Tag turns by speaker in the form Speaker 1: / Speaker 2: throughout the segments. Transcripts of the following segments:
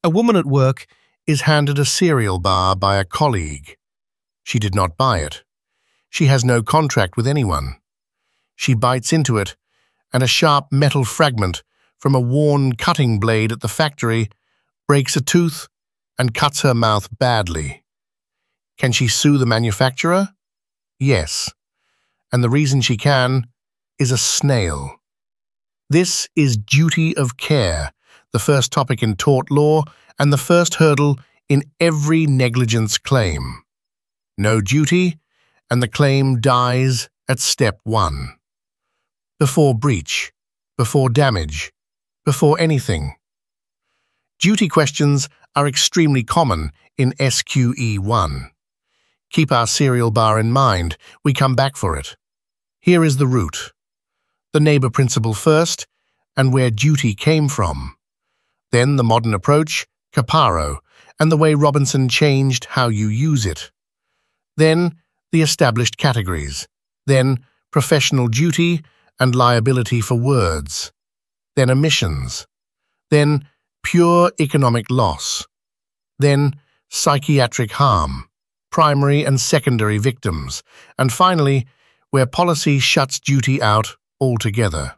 Speaker 1: A woman at work is handed a cereal bar by a colleague. She did not buy it. She has no contract with anyone. She bites into it, and a sharp metal fragment from a worn cutting blade at the factory breaks a tooth and cuts her mouth badly. Can she sue the manufacturer? Yes. And the reason she can is a snail. This is duty of care, the first topic in tort law and the first hurdle in every negligence claim. No duty, and the claim dies at step 1. Before breach, before damage, before anything. Duty questions are extremely common in SQE1. Keep our cereal bar in mind, we come back for it. Here is the route. The neighbor principle first, and where duty came from. Then the modern approach, Caparo, and the way Robinson changed how you use it. Then the established categories. Then professional duty and liability for words. Then omissions. Then pure economic loss. Then psychiatric harm, primary and secondary victims, and finally, where policy shuts duty out altogether.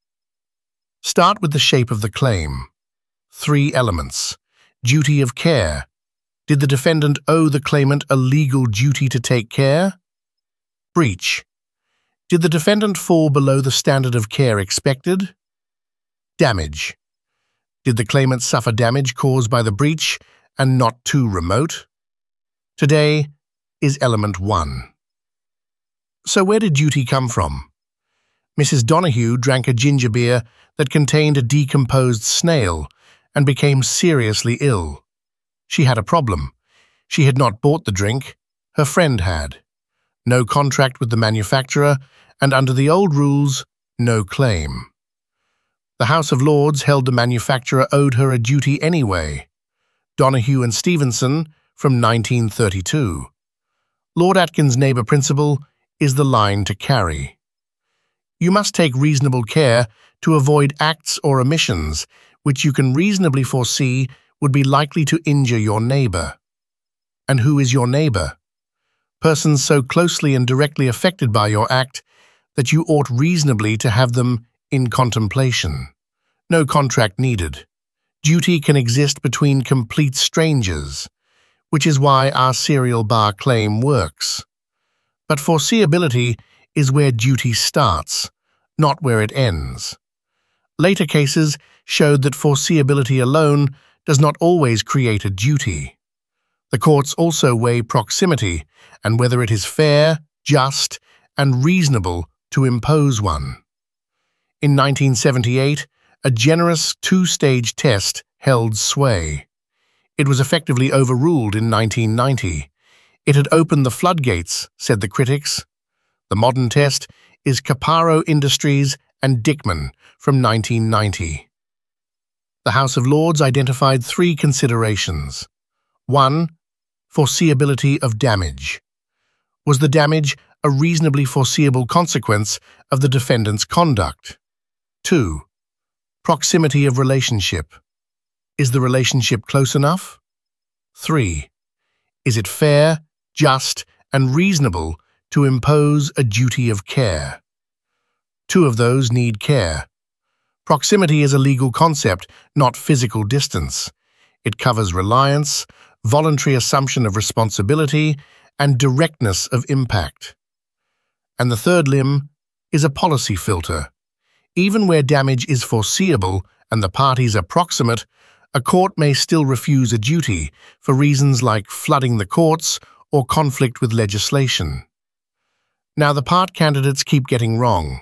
Speaker 1: Start with the shape of the claim. 3 elements. Duty of care. Did the defendant owe the claimant a legal duty to take care? Breach. Did the defendant fall below the standard of care expected? Damage. Did the claimant suffer damage caused by the breach and not too remote? Today is element 1. So where did duty come from? Mrs. Donahue drank a ginger beer that contained a decomposed snail and became seriously ill. She had a problem. She had not bought the drink. Her friend had. No contract with the manufacturer, and under the old rules, no claim. The House of Lords held the manufacturer owed her a duty anyway. Donahue and Stevenson from 1932. Lord Atkin's neighbour principle is the line to carry. You must take reasonable care to avoid acts or omissions which you can reasonably foresee would be likely to injure your neighbour. And who is your neighbour? Persons so closely and directly affected by your act that you ought reasonably to have them in contemplation. No contract needed. Duty can exist between complete strangers, which is why our cereal bar claim works. But foreseeability is where duty starts, not where it ends. Later cases showed that foreseeability alone does not always create a duty. The courts also weigh proximity and whether it is fair, just, and reasonable to impose one. In 1978, a generous 2-stage test held sway. It was effectively overruled in 1990. It had opened the floodgates, said the critics. The modern test is Caparo Industries and Dickman from 1990. The House of Lords identified 3 considerations. 1. Foreseeability of damage. Was the damage a reasonably foreseeable consequence of the defendant's conduct? 2. Proximity of relationship. Is the relationship close enough? 3. Is it fair, just, and reasonable to impose a duty of care? 2 of those need care. Proximity is a legal concept, not physical distance. It covers reliance, voluntary assumption of responsibility, and directness of impact. And the 3rd limb is a policy filter. Even where damage is foreseeable and the parties are proximate, a court may still refuse a duty for reasons like flooding the courts or conflict with legislation. Now the part candidates keep getting wrong.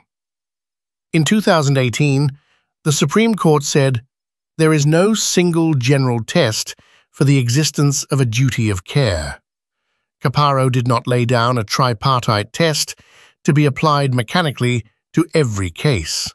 Speaker 1: In 2018, the Supreme Court said, there is no single general test for the existence of a duty of care. Caparo did not lay down a tripartite test to be applied mechanically to every case.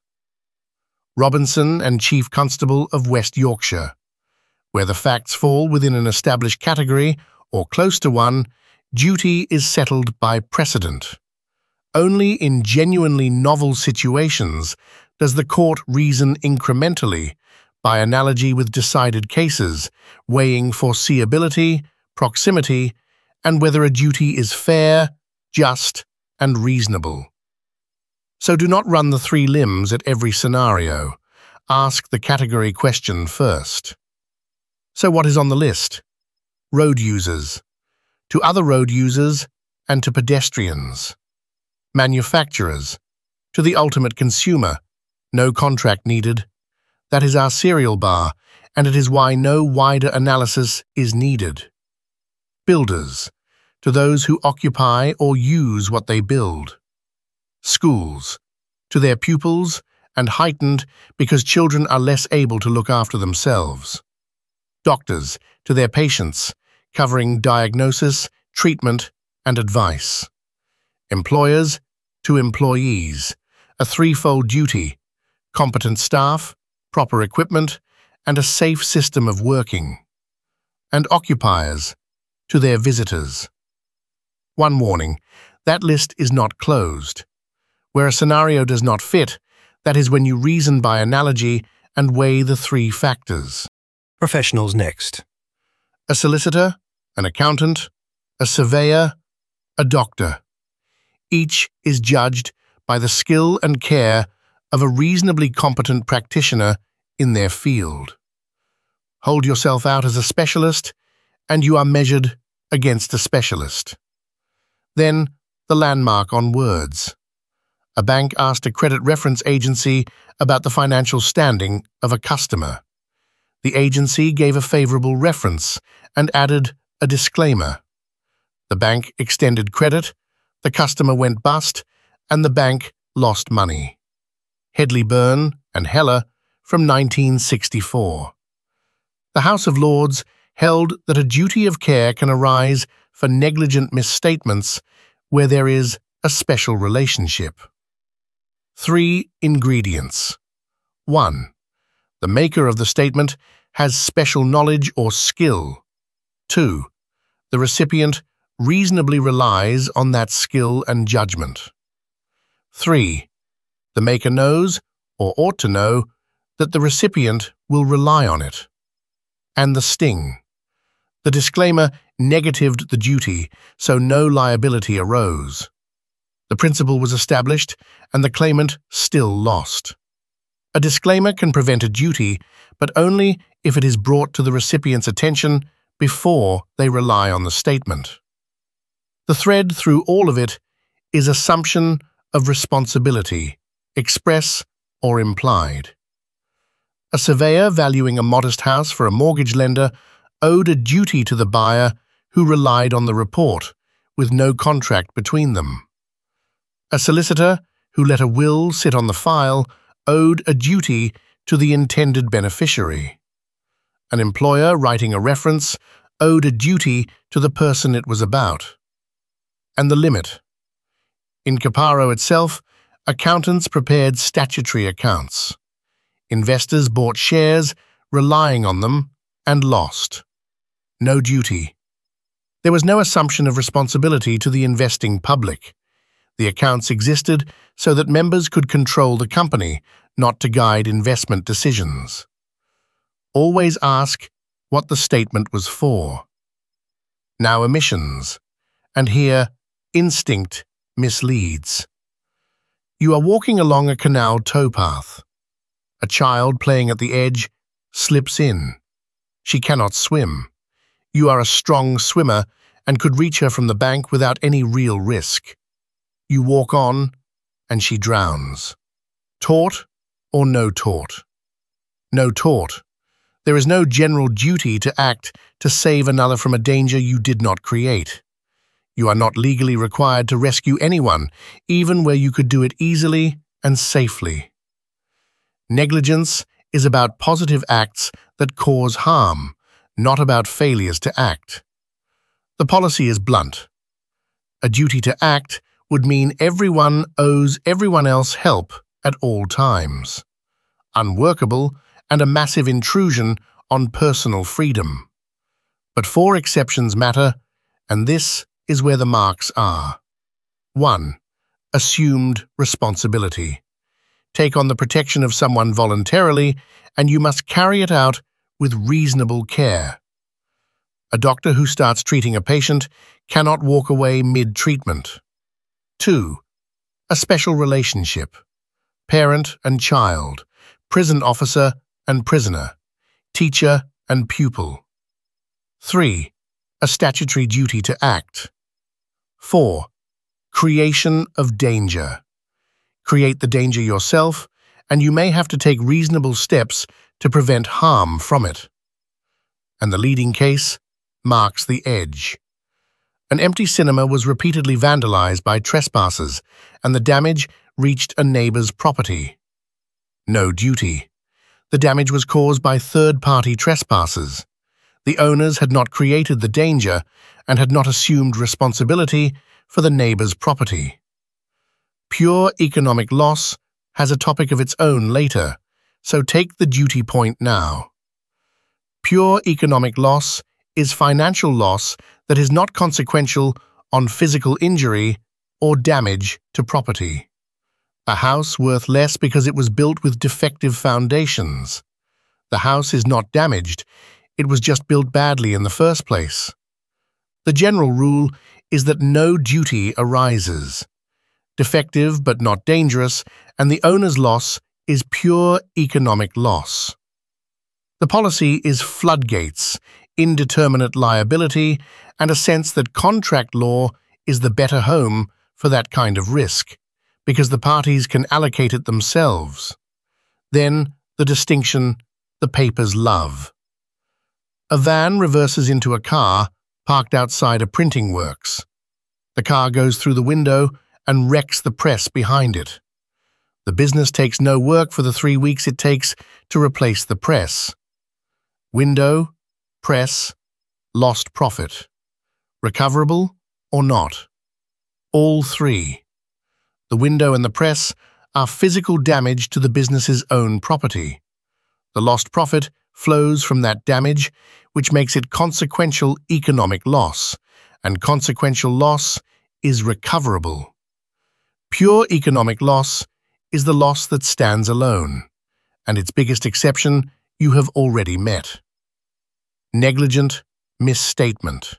Speaker 1: Robinson and Chief Constable of West Yorkshire. Where the facts fall within an established category or close to one, duty is settled by precedent. Only in genuinely novel situations does the court reason incrementally by analogy with decided cases, weighing foreseeability, proximity, and whether a duty is fair, just, and reasonable. So do not run the three limbs at every scenario. Ask the category question first. So what is on the list? Road users. To other road users and to pedestrians. Manufacturers. To the ultimate consumer. No contract needed. That is our serial bar, and it is why no wider analysis is needed. Builders. To those who occupy or use what they build. Schools. To their pupils, and heightened because children are less able to look after themselves. Doctors. To their patients, covering diagnosis, treatment, and advice. Employers. To employees, a threefold duty: competent staff, proper equipment, and a safe system of working. And occupiers, to their visitors. One warning, that list is not closed. Where a scenario does not fit, that is when you reason by analogy and weigh the three factors.
Speaker 2: Professionals next.
Speaker 1: A solicitor, an accountant, a surveyor, a doctor. Each is judged by the skill and care of a reasonably competent practitioner in their field. Hold yourself out as a specialist, and you are measured against a specialist. Then, the landmark on words. A bank asked a credit reference agency about the financial standing of a customer. The agency gave a favorable reference and added a disclaimer. The bank extended credit, the customer went bust, and the bank lost money. Hedley Byrne and Heller from 1964. The House of Lords held that a duty of care can arise for negligent misstatements where there is a special relationship. 3 ingredients. 1. The maker of the statement has special knowledge or skill. 2. The recipient reasonably relies on that skill and judgment. 3. The maker knows, or ought to know, that the recipient will rely on it. And the sting. The disclaimer negatived the duty, so no liability arose. The principle was established, and the claimant still lost. A disclaimer can prevent a duty, but only if it is brought to the recipient's attention before they rely on the statement. The thread through all of it is assumption of responsibility, express or implied. A surveyor valuing a modest house for a mortgage lender owed a duty to the buyer who relied on the report, with no contract between them. A solicitor who let a will sit on the file owed a duty to the intended beneficiary. An employer writing a reference owed a duty to the person it was about. And the limit. In Caparo itself, accountants prepared statutory accounts. Investors bought shares, relying on them, and lost. No duty. There was no assumption of responsibility to the investing public. The accounts existed so that members could control the company, not to guide investment decisions. Always ask what the statement was for. Now omissions. And here, instinct misleads. You are walking along a canal towpath. A child playing at the edge slips in. She cannot swim. You are a strong swimmer and could reach her from the bank without any real risk. You walk on, and she drowns. Tort or no tort? No tort. There is no general duty to act to save another from a danger you did not create. You are not legally required to rescue anyone, even where you could do it easily and safely. Negligence is about positive acts that cause harm, not about failures to act. The policy is blunt. A duty to act would mean everyone owes everyone else help at all times. Unworkable and a massive intrusion on personal freedom. But 4 exceptions matter, and this is where the marks are. 1. Assumed responsibility. take on the protection of someone voluntarily, and you must carry it out with reasonable care. A doctor who starts treating a patient cannot walk away mid-treatment. 2. A special relationship. Parent and child, prison officer and prisoner, teacher and pupil. 3. A statutory duty to act. 4. Creation of danger. Create the danger yourself, and you may have to take reasonable steps to prevent harm from it. And the leading case marks the edge. An empty cinema was repeatedly vandalized by trespassers, and the damage reached a neighbor's property. No duty. The damage was caused by third-party trespassers. The owners had not created the danger and had not assumed responsibility for the neighbor's property. Pure economic loss has a topic of its own later, so take the duty point now. Pure economic loss is financial loss that is not consequential on physical injury or damage to property. A house worth less because it was built with defective foundations. The house is not damaged, it was just built badly in the first place. The general rule is that no duty arises. Defective but not dangerous, and the owner's loss is pure economic loss. The policy is floodgates, indeterminate liability, and a sense that contract law is the better home for that kind of risk, because the parties can allocate it themselves. Then, the distinction the papers love. A van reverses into a car parked outside a printing works. The car goes through the window and wrecks the press behind it. The business takes no work for the 3 weeks it takes to replace the press. Window, press, lost profit. Recoverable or not? All three. The window and the press are physical damage to the business's own property. The lost profit flows from that damage, which makes it consequential economic loss, and consequential loss is recoverable. Pure economic loss is the loss that stands alone, and its biggest exception you have already met. Negligent misstatement.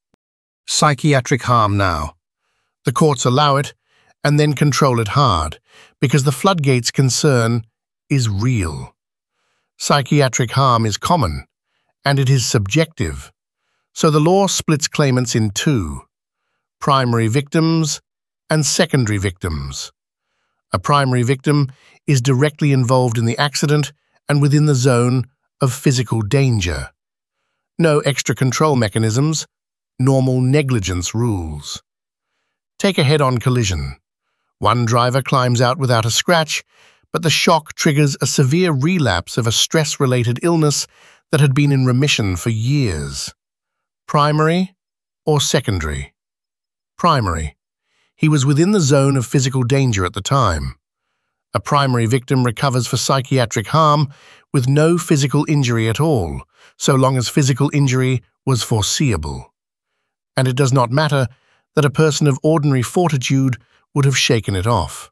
Speaker 1: Psychiatric harm now. The courts allow it, and then control it hard, because the floodgates concern is real. Psychiatric harm is common, and it is subjective, so the law splits claimants in two: primary victims and secondary victims. A primary victim is directly involved in the accident and within the zone of physical danger. No extra control mechanisms, normal negligence rules. Take a head-on collision. One driver climbs out without a scratch, but the shock triggers a severe relapse of a stress-related illness that had been in remission for years. Primary or secondary? Primary. He was within the zone of physical danger at the time. A primary victim recovers for psychiatric harm with no physical injury at all, so long as physical injury was foreseeable. And it does not matter that a person of ordinary fortitude would have shaken it off.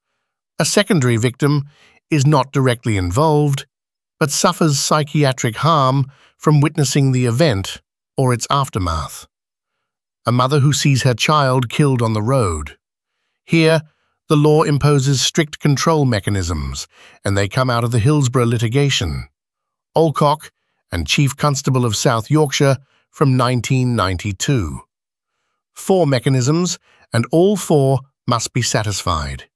Speaker 1: A secondary victim is not directly involved, but suffers psychiatric harm from witnessing the event or its aftermath. A mother who sees her child killed on the road. Here, the law imposes strict control mechanisms, and they come out of the Hillsborough litigation. Alcock and Chief Constable of South Yorkshire from 1992. 4 mechanisms, and all 4 must be satisfied.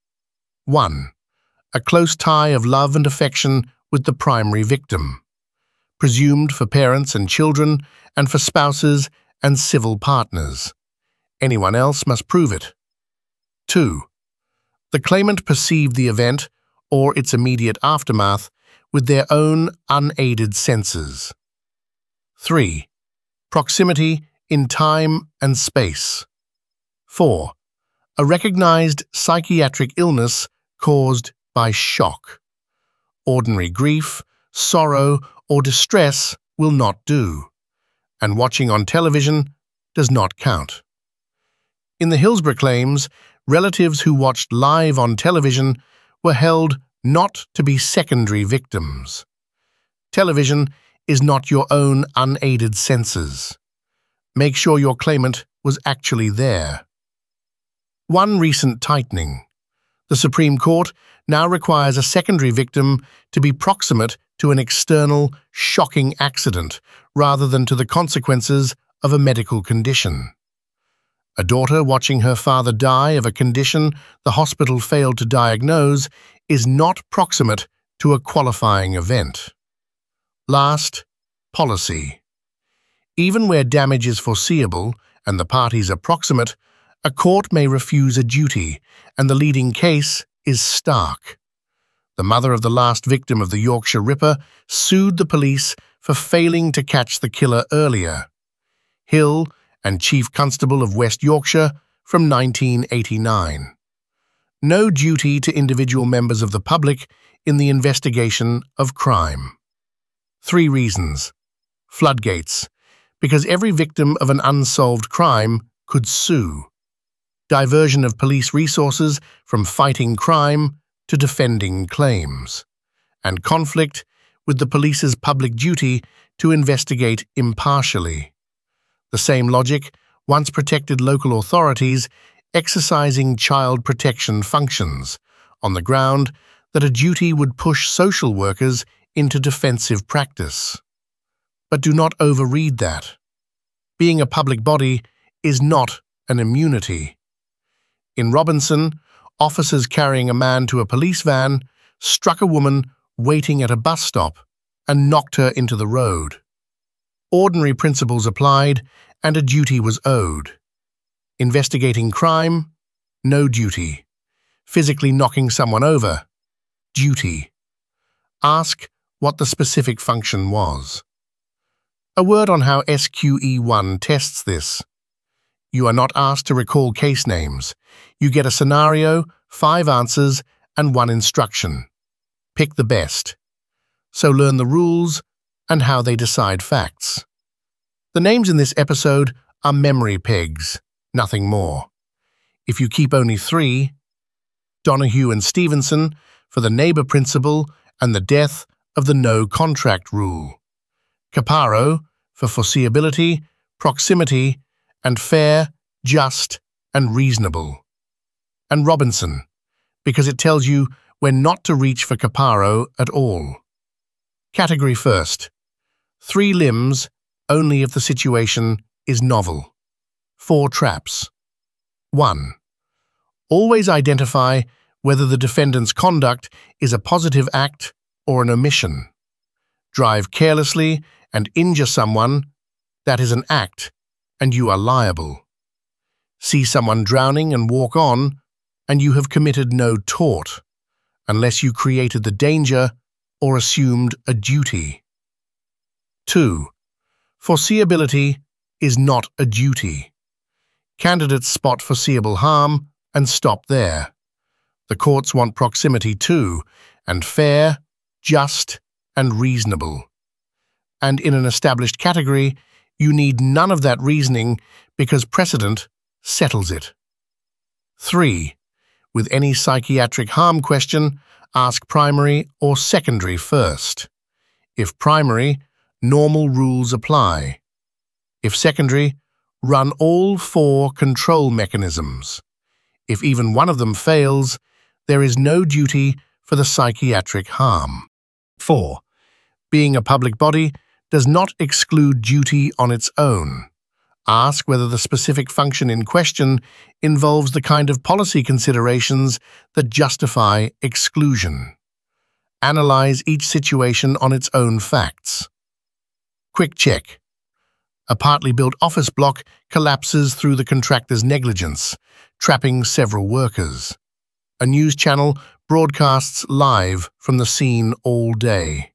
Speaker 1: 1. A close tie of love and affection with the primary victim, presumed for parents and children and for spouses and civil partners. Anyone else must prove it. 2. The claimant perceived the event or its immediate aftermath with their own unaided senses. 3. Proximity in time and space. 4. A recognized psychiatric illness caused by shock. Ordinary grief, sorrow, or distress will not do, and watching on television does not count. In the Hillsborough claims, relatives who watched live on television were held not to be secondary victims. Television is not your own unaided senses. Make sure your claimant was actually there. One recent tightening. The Supreme Court now requires a secondary victim to be proximate to an external, shocking accident rather than to the consequences of a medical condition. A daughter watching her father die of a condition the hospital failed to diagnose is not proximate to a qualifying event. Last, policy. Even where damage is foreseeable and the parties are proximate, a court may refuse a duty, and the leading case is Stark. The mother of the last victim of the Yorkshire Ripper sued the police for failing to catch the killer earlier. Hill and Chief Constable of West Yorkshire from 1989. No duty to individual members of the public in the investigation of crime. 3 reasons. Floodgates, because every victim of an unsolved crime could sue. Diversion of police resources from fighting crime to defending claims. And conflict with the police's public duty to investigate impartially. The same logic once protected local authorities exercising child protection functions, on the ground that a duty would push social workers into defensive practice. But do not overread that. Being a public body is not an immunity. In Robinson, officers carrying a man to a police van struck a woman waiting at a bus stop and knocked her into the road. Ordinary principles applied and a duty was owed. Investigating crime, no duty. Physically knocking someone over, duty. Ask what the specific function was. A word on how SQE1 tests this. You are not asked to recall case names. You get a scenario, 5 answers, and 1 instruction. Pick the best. So learn the rules and how they decide facts. The names in this episode are memory pegs, nothing more. If you keep only 3, Donahue and Stevenson for the neighbor principle and the death of the no contract rule. Caparo for foreseeability, proximity, and fair, just, and reasonable. And Robinson, because it tells you when not to reach for Caparo at all. Category first. 3 limbs, only if the situation is novel. 4 traps. 1. Always identify whether the defendant's conduct is a positive act or an omission. Drive carelessly and injure someone, that is an act, and you are liable. See someone drowning and walk on, and you have committed no tort, unless you created the danger or assumed a duty. 2. Foreseeability is not a duty. Candidates spot foreseeable harm and stop there. The courts want proximity too, and fair, just, and reasonable. And in an established category, you need none of that reasoning because precedent settles it. 3. With any psychiatric harm question, ask primary or secondary first. If primary, normal rules apply. If secondary, run all 4 control mechanisms. If even one of them fails, there is no duty for the psychiatric harm. 4. Being a public body does not exclude duty on its own. Ask whether the specific function in question involves the kind of policy considerations that justify exclusion. Analyze each situation on its own facts. Quick check. A partly built office block collapses through the contractor's negligence, trapping several workers. A news channel broadcasts live from the scene all day.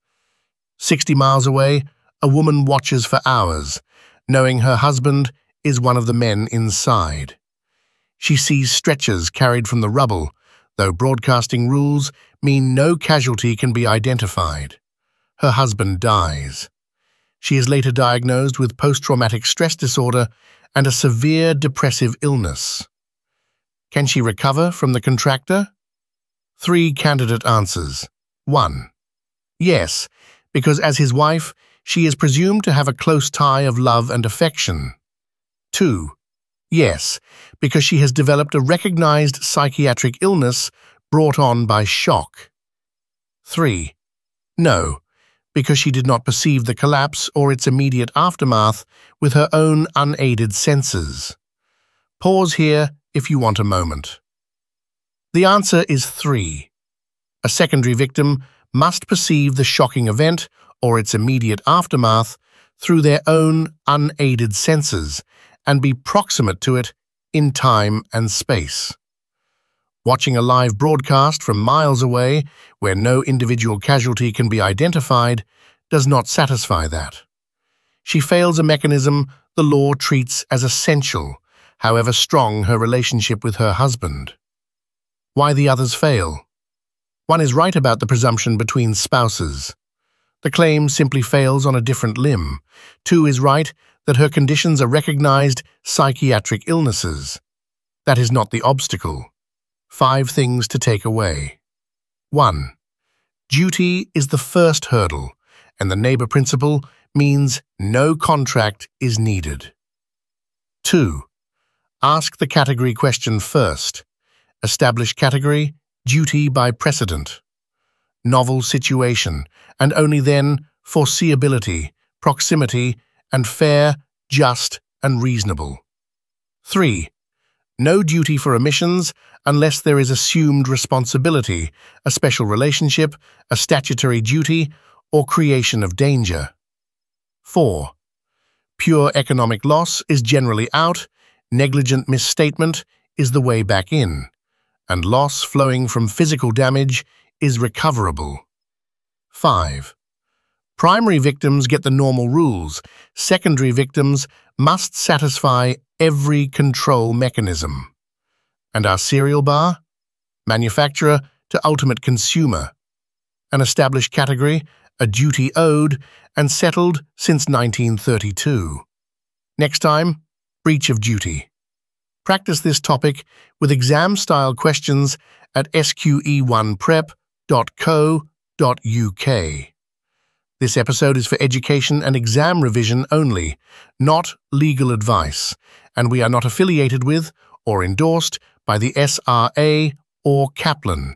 Speaker 1: 60 miles away, a woman watches for hours, knowing her husband is one of the men inside. She sees stretchers carried from the rubble, though broadcasting rules mean no casualty can be identified. Her husband dies. She is later diagnosed with post-traumatic stress disorder and a severe depressive illness. Can she recover from the contractor? 3 candidate answers. 1. Yes, because as his wife, she is presumed to have a close tie of love and affection. 2. Yes, because she has developed a recognized psychiatric illness brought on by shock. 3. No, because she did not perceive the collapse or its immediate aftermath with her own unaided senses. Pause here if you want a moment. The answer is 3. A secondary victim must perceive the shocking event or its immediate aftermath through their own unaided senses and be proximate to it in time and space. Watching a live broadcast from miles away, where no individual casualty can be identified, does not satisfy that. She fails a mechanism the law treats as essential, however strong her relationship with her husband. Why the others fail? 1 is right about the presumption between spouses. The claim simply fails on a different limb. 2 is right that her conditions are recognized psychiatric illnesses. That is not the obstacle. 5 things to take away. 1. Duty is the first hurdle, and the neighbor principle means no contract is needed. 2. Ask the category question first. Establish category, duty by precedent. Novel situation, and only then foreseeability, proximity, and fair, just, and reasonable. 3. No duty for omissions unless there is assumed responsibility, a special relationship, a statutory duty, or creation of danger. 4. Pure economic loss is generally out, negligent misstatement is the way back in, and loss flowing from physical damage is recoverable. 5. Primary victims get the normal rules. Secondary victims must satisfy every control mechanism. And our cereal bar? Manufacturer to ultimate consumer. An established category, a duty owed, and settled since 1932. Next time, breach of duty. Practice this topic with exam-style questions at sqe1prep.co.uk. This episode is for education and exam revision only, not legal advice, and we are not affiliated with or endorsed by the SRA or Kaplan.